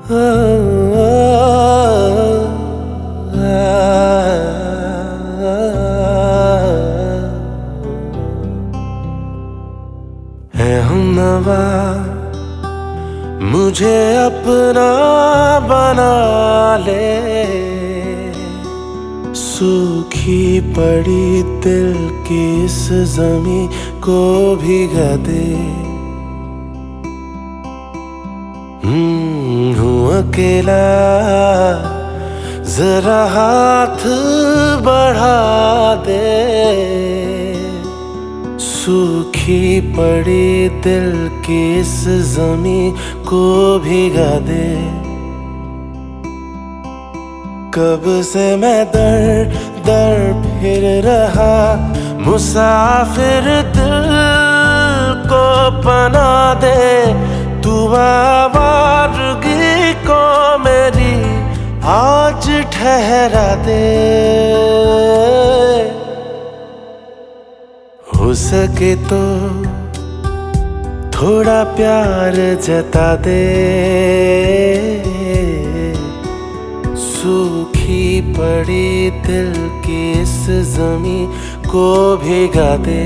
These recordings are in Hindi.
है हमनवा मुझे अपना बना ले, सूखी पड़ी दिल की इस ज़मीं को भिगा दे। हूँ अकेला जरा हाथ बढ़ा दे, सूखी पड़ी दिल की इस ज़मीं को भिगा दे। कब से मैं दर दर फिर रहा, मुसाफिर दिल को पना दे। तू आवारगी को मेरी आज ठहरा दे। हो सके तो थोड़ा प्यार जता दे, सूखी पड़ी दिल की इस ज़मीं को भिगा दे।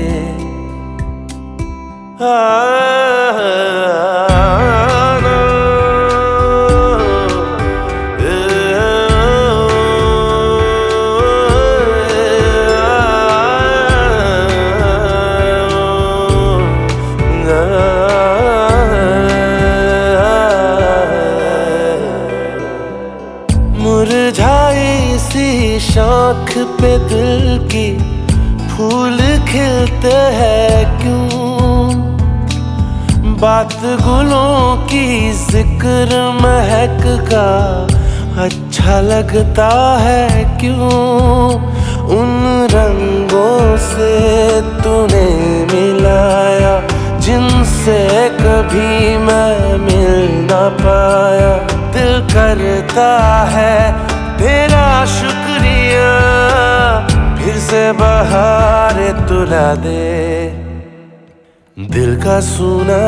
मुरझाई सी शाख पे दिल की फूल खिलते हैं क्यों, बात गुलों की जिक्र महक का अच्छा लगता है क्यों। उन रंगों से तूने मिलाया जिनसे कभी मैं मिल ना पाया। दिल करता है तेरा शुक्रिया, फिर से बहार तुला दे। दिल का सूना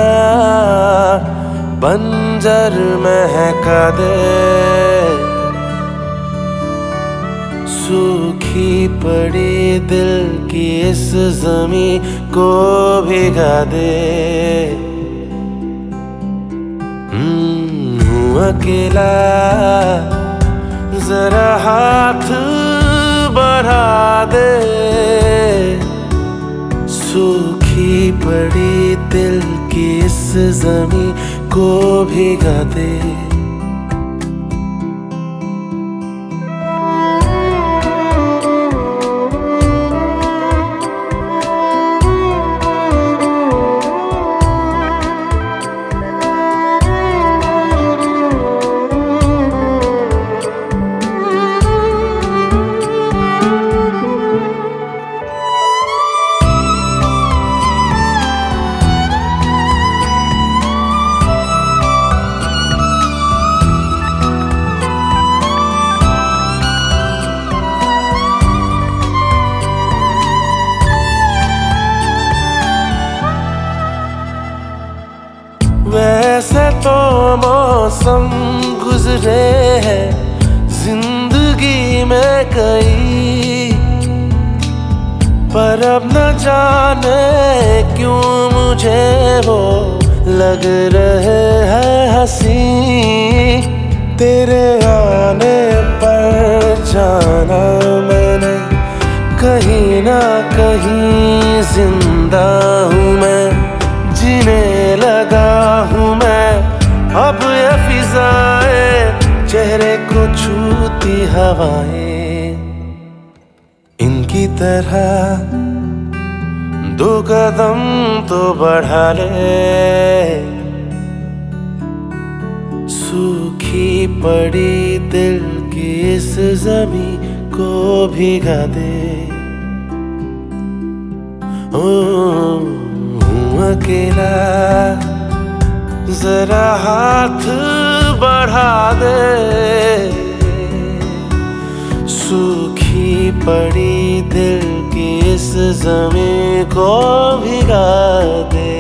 बंजर महका दे, सूखी पड़ी दिल की इस ज़मीं को भिगा दे। हूँ अकेला जरा हाथ बढ़ा दे, सूखी पड़ी दिल की इस ज़मीं को भिगा दे। वैसे तो मौसम गुजरे हैं जिंदगी में कई, पर अब न जाने क्यों मुझे वो लग रहे हैं हंसी। तेरे आने पर जाना मैंने कहीं ना कहीं जिंदा हूँ मैं, जीने लगा हूँ मैं अब ये फिजाएं, चेहरे को छूती हवाएं। इनकी तरह दो कदम तो बढ़ा ले, सूखी पड़ी दिल की इस ज़मीं को भिगा दे। हूँ अकेला जरा हाथ बढ़ा दे, सूखी पड़ी दिल की इस ज़मीं को भिगा दे।